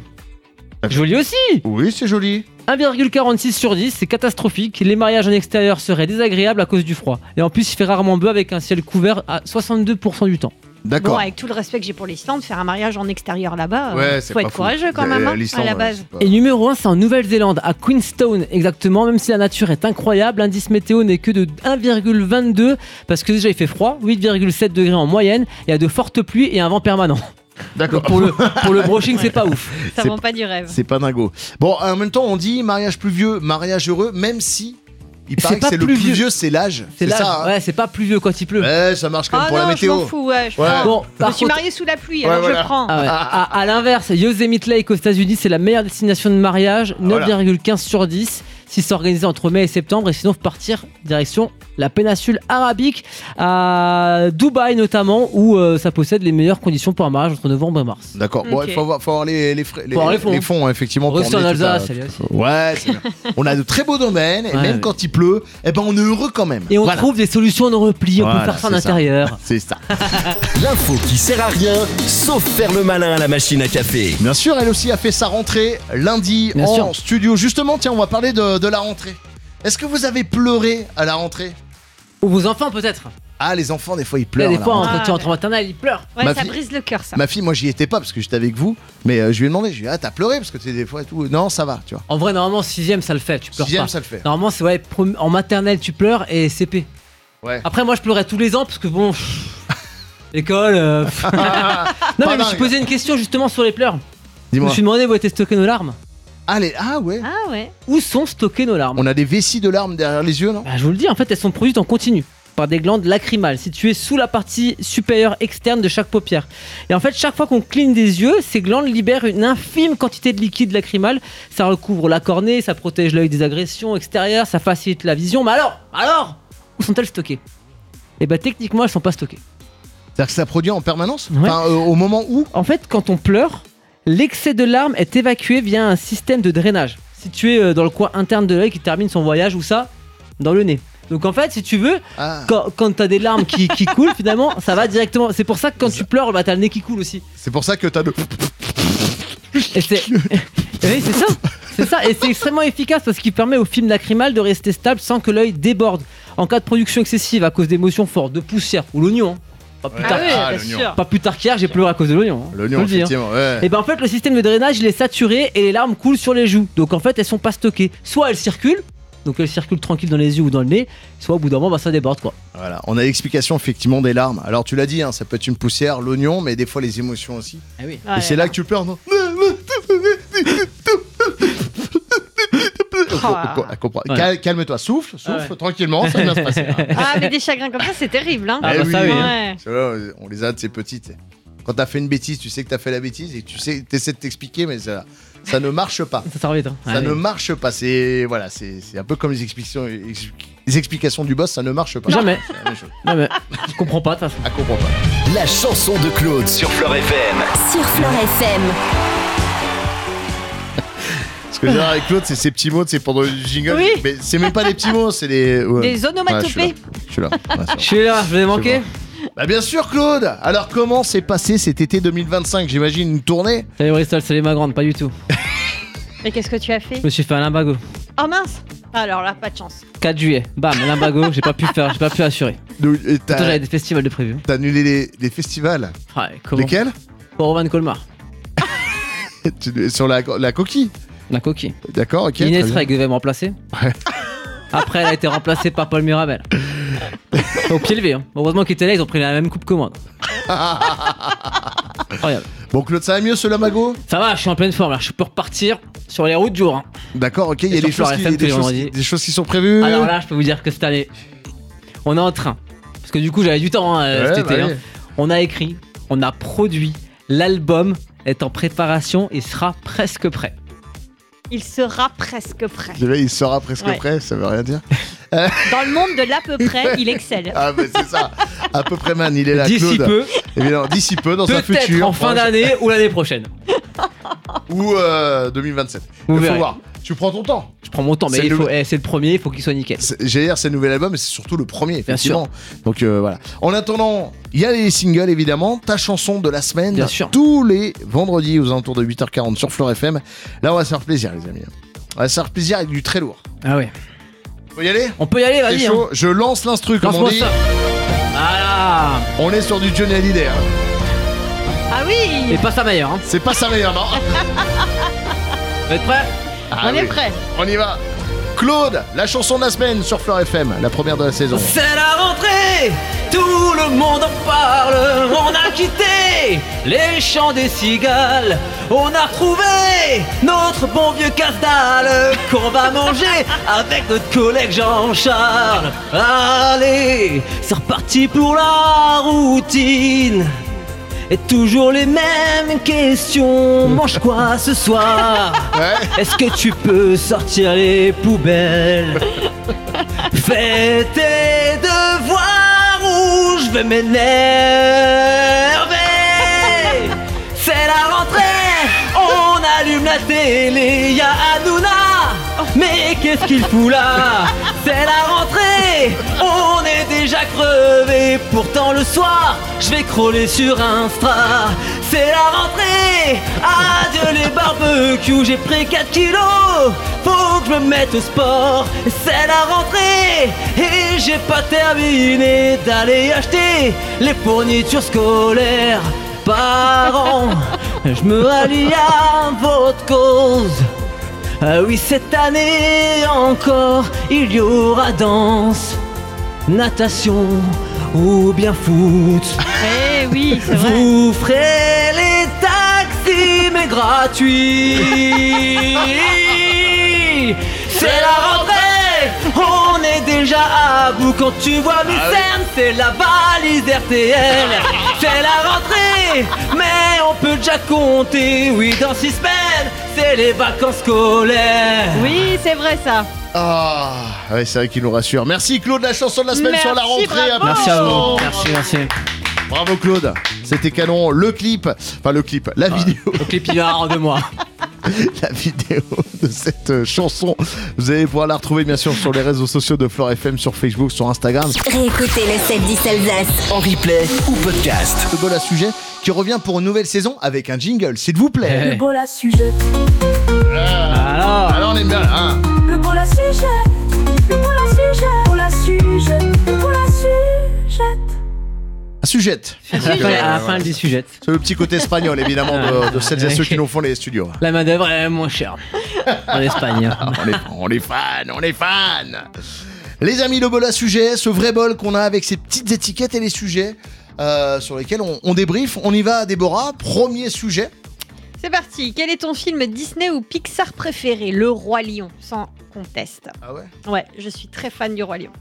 Joli aussi. Oui, c'est joli. un virgule quarante-six sur dix, c'est catastrophique. Les mariages en extérieur seraient désagréables à cause du froid. Et en plus, il fait rarement beau avec un ciel couvert à soixante-deux pour cent du temps. Bon, D'accord. avec tout le respect que j'ai pour l'Islande, faire un mariage en extérieur là-bas, euh, Ouais, c'est faut pas être fou. courageux quand Euh, même, hein, à l'Islande, la ouais, base. c'est pas- Et numéro un, c'est en Nouvelle-Zélande, à Queenstown exactement. Même si la nature est incroyable, l'indice météo n'est que de un virgule vingt-deux parce que déjà il fait froid, huit virgule sept degrés en moyenne. Il y a de fortes pluies et un vent permanent. D'accord. Donc pour le, pour le brushing, c'est pas ouf. Ça c'est vend pas du rêve. C'est pas dingo. Bon, en même temps, on dit mariage pluvieux, mariage heureux, même si il C'est paraît que pas c'est le pluvieux. pluvieux, c'est l'âge. C'est là, ça. hein. ouais, c'est pas pluvieux quand il pleut. Ouais, ça marche quand même Ah pour non, la je m'en météo. fous, ouais, je Ouais. prends. Bon, Je par me suis contre, mariée sous la pluie, Ouais, alors voilà. je prends. Ah ouais. à, à l'inverse, Yosemite Lake aux États-Unis, c'est la meilleure destination de mariage, neuf virgule quinze sur dix. Si c'est organisé entre mai et septembre, et sinon, faut partir direction la péninsule arabique, à Dubaï notamment, où euh, ça possède les meilleures conditions pour un mariage entre novembre et mars. D'accord. Bon, Ok. il faut avoir, faut avoir les, les, frais- les, Faut avoir les fonds. les fonds, effectivement. pour Rester en emmener tout Alsace, ça. c'est bien aussi. Ouais, c'est bien. On a de très beaux domaines, et Ouais, même ouais. quand il pleut, eh ben on est heureux quand même. Et on Voilà. trouve des solutions de repli, on Voilà, peut faire ça en c'est ça. intérieur. C'est ça. L'info qui sert à rien, sauf faire le malin à la machine à café. Bien sûr, elle aussi a fait sa rentrée lundi Bien en sûr. studio. Justement, tiens, on va parler de, de la rentrée. Est-ce que vous avez pleuré à la rentrée? Ou vos enfants peut-être. Ah, les enfants, des fois, ils Là, pleurent. des à la fois, rentrée. quand Ah, tu entres en ouais. maternelle, ils pleurent. Ouais, Ma ça fille- brise le cœur, ça. Ma fille, moi, j'y étais pas parce que j'étais avec vous, mais euh, je lui ai demandé, je lui ai dit, ah, t'as pleuré parce que tu sais, des fois et tout. Non, ça va, tu vois. En vrai, normalement, sixième, ça le fait, tu pleures Sixième, pas. ça le fait. Normalement, c'est ouais, prom- en maternelle, tu pleures et C P. Ouais. Après, moi, je pleurais tous les ans parce que bon, pff, l'école. euh, pff. non, Pas mais je me suis dingue. posé une question justement sur les pleurs. Je me Dis-moi. suis demandé où étaient stockées nos larmes. Ah, les- ah, ouais. Ah ouais. Où sont stockées nos larmes? On a des vessies de larmes derrière les yeux, non? Bah, je vous le dis, en fait, elles sont produites en continu par des glandes lacrymales situées sous la partie supérieure externe de chaque paupière. Et en fait, chaque fois qu'on cligne des yeux, ces glandes libèrent une infime quantité de liquide lacrymal. Ça recouvre la cornée, ça protège l'œil des agressions extérieures, ça facilite la vision. Mais alors, alors, où sont-elles stockées? Eh bah, techniquement, elles sont pas stockées. C'est-à-dire que ça produit en permanence? Ouais. Enfin, euh, au moment où? En fait, quand on pleure, l'excès de larmes est évacué via un système de drainage situé euh, dans le coin interne de l'œil qui termine son voyage, où ça? Dans le nez. Donc en fait, si tu veux, Ah, quand, quand t'as des larmes qui, qui coulent, finalement, ça va directement. C'est pour ça que quand tu pleures, bah, t'as le nez qui coule aussi. c'est pour ça que t'as de. Et c'est. Oui, c'est ça. C'est ça. Et c'est extrêmement efficace parce qu'il permet au film lacrymal de rester stable sans que l'œil déborde. En cas de production excessive à cause d'émotions fortes, de poussière ou l'oignon. Hein. Pas plus Ah tard. oui, Ah, bien l'oignon. sûr. Pas plus tard qu'hier, j'ai pleuré à cause de l'oignon. hein. L'oignon, Faut le dire. effectivement, ouais. Et ben en fait, le système de drainage il est saturé et les larmes coulent sur les joues. Donc en fait, elles sont pas stockées. Soit elles circulent, donc elles circulent tranquilles dans les yeux ou dans le nez, soit au bout d'un moment, bah, ça déborde quoi. Voilà, on a l'explication effectivement des larmes. Alors tu l'as dit, hein, ça peut être une poussière, l'oignon, mais des fois les émotions aussi. Ah oui. Et c'est là que tu pleures, non Ah. On comprend. Ouais. Cal- Calme-toi, souffle, souffle Ah ouais. tranquillement, ça va bien se passer. hein. Ah, mais des chagrins comme ça, c'est terrible. Hein. Ah, Eh bah, ça, oui, hein. Ouais. C'est vrai, on les a de ces petites. Quand t'as fait une bêtise, tu sais que t'as fait la bêtise et tu sais, t'essaies de t'expliquer, mais ça, ça ne marche pas. Ça sort vite. Hein. Ça Ah, ne oui. marche pas. C'est voilà, c'est c'est un peu comme les explications, les explications du boss, ça ne marche pas. Jamais. C'est la même chose. Non, mais je comprends pas de toute façon. Ah, comprends pas. La chanson de Claude sur Fleur F M. Sur Fleur F M. Ce que je veux dire avec Claude, c'est ces petits mots, c'est pendant le jingle. Oui. Mais c'est même pas des petits mots, c'est des. ouais. Des onomatopées. Ouais, je suis là. Je suis là. Ouais, c'est Je suis là, je vous ai manqué. bon. Bah bien sûr Claude. Alors comment s'est passé cet été deux mille vingt-cinq? J'imagine une tournée. Salut Bristol, salut ma grande, pas du tout. Et qu'est-ce que tu as fait? Je me suis fait un limbago. Oh mince. Alors là, pas de chance. quatre juillet, bam, limbago, j'ai pas pu faire, j'ai pas pu assurer. Donc, et Pourtant T'as j'avais des festivals de prévu. t'as annulé les, les festivals. Ouais, comment? Lesquels? Pour Van Colmar, Tu- Sur la, la coquille. la coquille. D'accord, ok. Inès très bien. Reg devait me remplacer. Ouais. Après, elle a été remplacée par Paul Mirabel. Au pied levé, hein. Heureusement qu'ils étaient là, ils ont pris la même coupe que moi. Incroyable. Bon Claude, ça va mieux ce Lamago? Ça va, je suis en pleine forme là, je peux repartir sur les routes du Haut-Rhin. D'accord, ok. Il y a Et sur des choses, Fleur qui, F M des, tous les choses, vendredis. des choses qui sont prévues. Alors là, je peux vous dire que cette année, on est en train. Parce que du coup, j'avais du temps hein, euh, Ouais, cet bah été. oui. hein. On a écrit, on a produit, l'album est en préparation et sera presque prêt. Il sera presque prêt. Déjà, il sera presque Ouais. prêt, ça veut rien dire. Dans le monde de l'à peu près, il excelle. Ah, bah c'est ça. À peu près, man, il est là. D'ici Claude. peu, Évidemment, d'ici peu, dans un peut-être futur. en fin proche. d'année ou l'année prochaine. Ou euh, deux mille vingt-sept. Vous Il faut verrez. voir. Tu prends ton temps. Je prends mon temps, mais C'est il le- faut, eh, c'est le premier, il faut qu'il soit nickel. C'est- J'allais dire, c'est le nouvel album, mais c'est surtout le premier, Bien effectivement. Donc euh, voilà. En attendant, il y a les singles, évidemment. Ta chanson de la semaine. Bien sûr. Tous les vendredis aux alentours de huit heures quarante sur Fleur F M. Là, on va se faire plaisir, les amis. On va se faire plaisir avec du très lourd. Ah ouais. Faut y aller? On peut y aller, C'est vas-y. chaud. Hein. Je lance l'instru, comme on Lance-moi dit. ça. Voilà. On est sur du Johnny Hallyday. hein. Ah oui. Et pas sa meilleure. Hein. C'est pas ça meilleur, non? Vous êtes prêts? Ah On est oui. prêt. On y va. Claude, la chanson de la semaine sur Fleur F M, la première de la saison. C'est la rentrée, tout le monde en parle. On a quitté les chants des cigales. On a retrouvé notre bon vieux casse-dalle qu'on va manger avec notre collègue Jean-Charles. Allez, c'est reparti pour la routine. Et toujours les mêmes questions. Mange quoi ce soir? Ouais. Est-ce que tu peux sortir les poubelles? Fais tes devoirs ou je vais m'énerver. C'est la rentrée, on allume la télé, y'a Hanouna. Mais qu'est-ce qu'il fout là? C'est la rentrée, on est déjà crevé. Pourtant le soir, je vais crawler sur Insta. C'est la rentrée, adieu les barbecues, j'ai pris quatre kilos. Faut que je me mette au sport. C'est la rentrée et j'ai pas terminé d'aller acheter les fournitures scolaires. Parents, je me rallie à votre cause. Ah oui, cette année encore, il y aura danse, natation ou bien foot. Eh oui, c'est vrai. Vous ferez les taxis, mais gratuits. C'est la rentrée, on est déjà à bout. Quand tu vois mes cernes, c'est la valise R T L. C'est la rentrée, mais on peut déjà compter. Oui, dans six semaines, c'est les vacances scolaires. Oui, c'est vrai ça. Ah, ouais, c'est vrai qu'il nous rassure. Merci Claude, la chanson de la semaine Merci, sur la rentrée. bravo. Merci à vous. Applaudissements. Merci, merci. Bravo Claude, c'était canon. Le clip, enfin le clip, la vidéo. Donc les pillards de moi. la vidéo de cette euh, chanson. Vous allez pouvoir la retrouver bien sûr sur les réseaux sociaux de Flore F M, sur Facebook, sur Instagram. Réécoutez le sept dix Alsace. En replay ou podcast. Le bol à sujet qui revient pour une nouvelle saison avec un jingle, s'il vous plaît. Eh. bol à sujet, Alors, Alors on est bien là, hein. le bol à sujet, le bol à sujet, bol à sujet, le bol à sujet. Un sujette. à la fin, à la fin, elle dit sujette. C'est le petit côté espagnol évidemment de, de celles et ceux qui nous font les studios. La main d'œuvre est moins chère en Espagne. on, est, on est fan, on est fan. Les amis, le bol à sujet, ce vrai bol qu'on a avec ses petites étiquettes et les sujets euh, sur lesquels on, on débriefe. On y va, Déborah. Premier sujet. C'est parti. Quel est ton film Disney ou Pixar préféré? Le Roi Lion, sans conteste. Ah ouais. Ouais, je suis très fan du Roi Lion.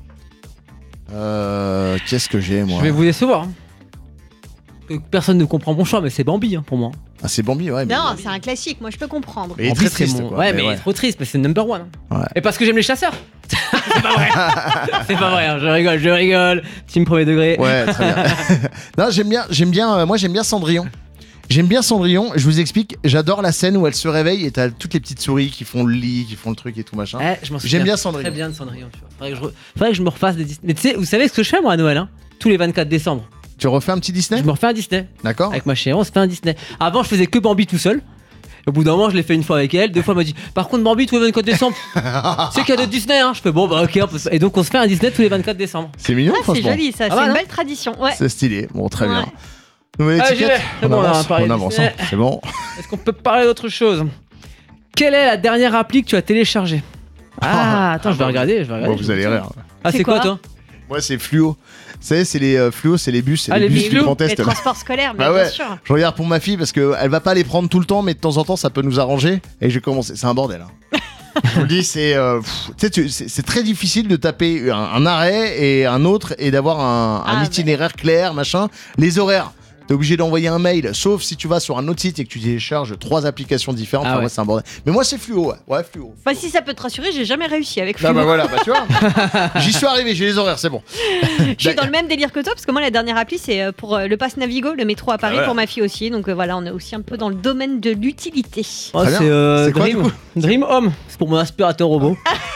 Euh, Qu'est-ce que j'ai moi? Je vais vous décevoir. hein. Que Personne ne comprend mon choix, mais c'est Bambi hein, pour moi. Ah, c'est Bambi, ouais. mais- Non, c'est un classique. Moi, je peux comprendre. Mais il est Bambi, très triste, c'est mon- quoi. Ouais, Mais mais, ouais. il est trop triste, mais c'est le number one. hein. Ouais. Et parce que j'aime les chasseurs. c'est pas vrai. c'est pas vrai. hein. Je rigole, je rigole. Team premier degré. Ouais, très bien. non, j'aime bien, j'aime bien. euh, moi, j'aime bien Cendrillon. J'aime bien Cendrillon. Je vous explique. J'adore la scène où elle se réveille et t'as toutes les petites souris qui font le lit, qui font le truc et tout machin. Ouais, je m'en souviens J'aime bien Cendrillon. Très bien de Cendrillon. Tu vois. Faudrait, que je re- Faudrait que je me refasse des Disney. Mais tu sais, vous savez ce que je fais moi à Noël hein Tous les vingt-quatre décembre. Tu refais un petit Disney? Je me refais un Disney. D'accord. Avec ma chérie, on se fait un Disney. Avant, je faisais que Bambi tout seul. Au bout d'un moment, je l'ai fait une fois avec elle. Deux fois, elle m'a dit par contre, Bambi tous les vingt-quatre décembre. c'est cadeau de Disney, hein. Je fais bon, bah ok. on peut se- Et donc, on se fait un Disney tous les vingt-quatre décembre. C'est mignon, Ah, c'est franchement. joli, ça. Ah c'est bah, une non belle tradition. Ouais. C'est stylé. Bon, très bien. Ouais. Nouvelle Ah, j'y étiquette. vais. C'est On bon, on a avance, parlé on de avance. Disney. hein. C'est bon. Est-ce qu'on peut parler d'autre chose? Quelle est la dernière appli que tu as téléchargée? Ah, attends, je vais regarder. Je vais regarder. Bon, vous allez rire. Ah, C'est c'est quoi, quoi toi? Moi, c'est Fluo. Vous savez, c'est les euh, Fluo, c'est les bus, c'est Ah, les, les bus bus du Fluo. Grand Les Est. là. transports scolaires, mais Bah ouais. bien sûr. Je regarde pour ma fille parce qu'elle va pas les prendre tout le temps, mais de temps en temps, ça peut nous arranger. Et j'ai commencé. C'est un bordel. hein. Je vous le dis, c'est, euh, pff, tu sais, tu- c'est c'est très difficile de taper un, un arrêt et un autre et d'avoir un, un Ah, itinéraire clair, machin. Les horaires. T'es obligé d'envoyer un mail, sauf si tu vas sur un autre site et que tu télécharges trois applications différentes. Ah Enfin, ouais. ouais, c'est un bordel. Mais moi, c'est Fluo, ouais. Ouais, Fluo. Bah, si ça peut te rassurer, j'ai jamais réussi avec Ah Fluo. bah voilà, bah tu vois. J'y suis arrivé, j'ai les horaires, c'est bon. Je suis dans le même délire que toi, parce que moi, la dernière appli, c'est euh, pour euh, le pass Navigo, le métro à Paris, voilà. pour ma fille aussi. Donc euh, voilà, on est aussi un peu dans le domaine de l'utilité. Oh, Très bien. c'est euh, C'est quoi, Dream. du coup Dream Home. C'est pour mon aspirateur robot.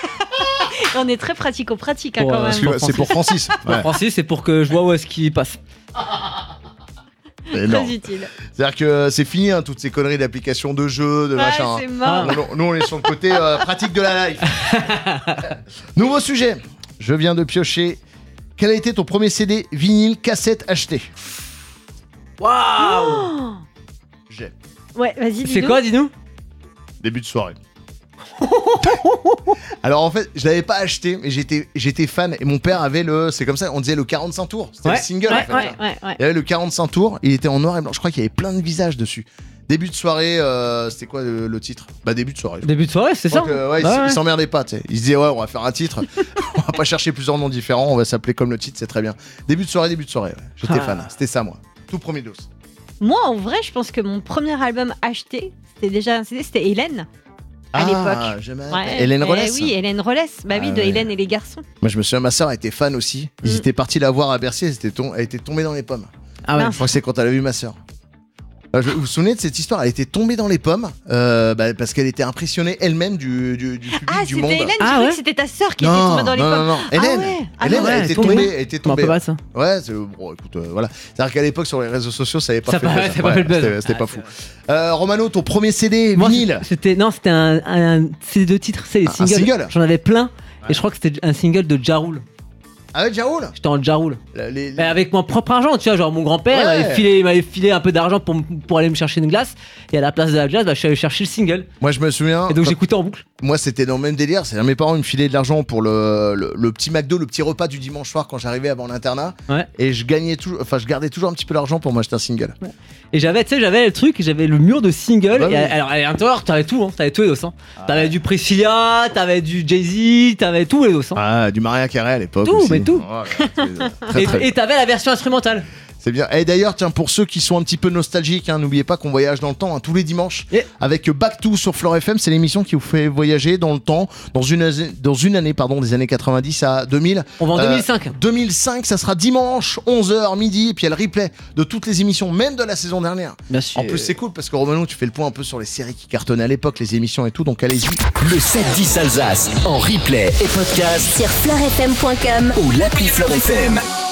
On est très pratico-pratique hein, Pour, quand euh, même. Parce que c'est pour Francis. Ouais, Francis, c'est pour que je vois où est-ce qu'il passe. c'est énorme. Très utile. C'est-à-dire que c'est fini, hein, toutes ces conneries d'applications de jeux, de Ouais, machin. hein. c'est mort. Nous, nous, on est sur le côté euh, pratique de la life. Nouveau sujet. Je viens de piocher. Quel a été ton premier C D, vinyle, cassette acheté? Waouh. Oh J'ai. Ouais, vas-y, dis C'est quoi, dis-nous? Début de soirée. Alors en fait, je l'avais pas acheté, mais j'étais j'étais fan et mon père avait le, c'est comme ça, on disait le quarante-cinq tours. C'était Ouais. le single. en Ouais, fait. ouais, ouais, ouais. Il y avait le quarante-cinq tours, il était en noir et blanc. Je crois qu'il y avait plein de visages dessus. Début de soirée, euh, c'était quoi le, le titre? Bah début de soirée. Début de soirée, c'est Je ça? crois que, ouais, il Ouais, s- ouais. il s'emmerdait pas, tu sais. Il se disait, ouais, on va faire un titre. On va pas chercher plusieurs noms différents, on va s'appeler comme le titre, c'est très bien. Début de soirée, début de soirée. ouais. J'étais Ah. fan. C'était ça, moi. Tout premier dos. Moi, en vrai, je pense que mon premier album acheté, c'était déjà un C D, c'était Hélène. À Ah, l'époque. je m'appelle Ouais. Hélène Eh Rollès. Oui, Hélène Rollès. Bah oui, Ah de ouais. Hélène et les garçons. Moi, je me souviens, ma soeur était fan aussi. Ils Mm. étaient partis la voir à Bercy, elle était, tom- elle était tombée dans les pommes. Ah ouais. Mince. Je crois que c'est quand elle a vu ma soeur. Euh, je- Vous vous souvenez de cette histoire? Elle était tombée dans les pommes euh, bah, parce qu'elle était impressionnée elle-même du, du, du public, Ah, du c'était monde. Hélène, Ah je croyais ouais que c'était ta sœur qui était Non, tombée dans les non, non, pommes. non, Ah Hélène, ouais. Ah Hélène, non, elle ouais, était tombée. tombée, elle était Je m'en tombée. rappelle pas ça. Ouais, c'est bon, écoute, euh, voilà. C'est-à-dire qu'à l'époque sur les réseaux sociaux, ça avait pas Ça fait pas- le ouais, buzz. ça a pas fait le buzz. C'était c'était Ah, pas c'est fou. vrai. Euh, Romano, ton premier C D Moi, vinyle. c'était non, c'était un, un C D de titres, c'est les Un- un singles. single. J'en avais plein Ouais. et je crois que c'était un single de Ja Rule. Avec Jaoul. J'étais en Ja Rule. Les- les- Mais avec mon propre argent, tu vois, genre mon grand-père Ouais. il m'avait filé, il m'avait filé un peu d'argent pour, m- pour aller me chercher une glace et à la place de la glace, bah, je suis allé chercher le single. Moi, je me souviens. Et donc quand- j'écoutais en boucle. Moi, c'était dans le même délire. C'est-à-dire, mes parents ils me filaient de l'argent pour le, le, le petit McDo, le petit repas du dimanche soir quand j'arrivais avant l'internat. Ouais. Et je gagnais toujours, enfin, je gardais toujours un petit peu d'argent pour m'acheter un single. Et j'avais, tu sais, j'avais le truc, j'avais le mur de single. Bah oui. et à- alors à l'intérieur, t'avais tout, hein, t'avais tout les dos. Hein. T'avais du Priscilla, t'avais du Jay-Z, t'avais tout les dos. Hein. Ah, du Mariah Carey à l'époque. Tout, aussi. mais tout. Oh là là, c'est, euh, très, Et très et t'avais la version instrumentale. C'est bien. Et d'ailleurs, tiens, pour ceux qui sont un petit peu nostalgiques, hein, n'oubliez pas qu'on voyage dans le temps hein, tous les dimanches Et- avec Back to sur Flore F M. C'est l'émission qui vous fait voyager dans le temps, dans une, année- dans une année pardon, des années quatre-vingt-dix à deux mille. On va en Euh, deux mille cinq. deux mille cinq, ça sera dimanche, onze heures, midi. Et puis il y a le replay de toutes les émissions, même de la saison dernière. Bien sûr. En plus, c'est cool parce que Romano, tu fais le point un peu sur les séries qui cartonnaient à l'époque, les émissions et tout. Donc allez-y. Le sept dix Alsace en replay et podcast Sur florefm point com. ou l'appli Flore F M.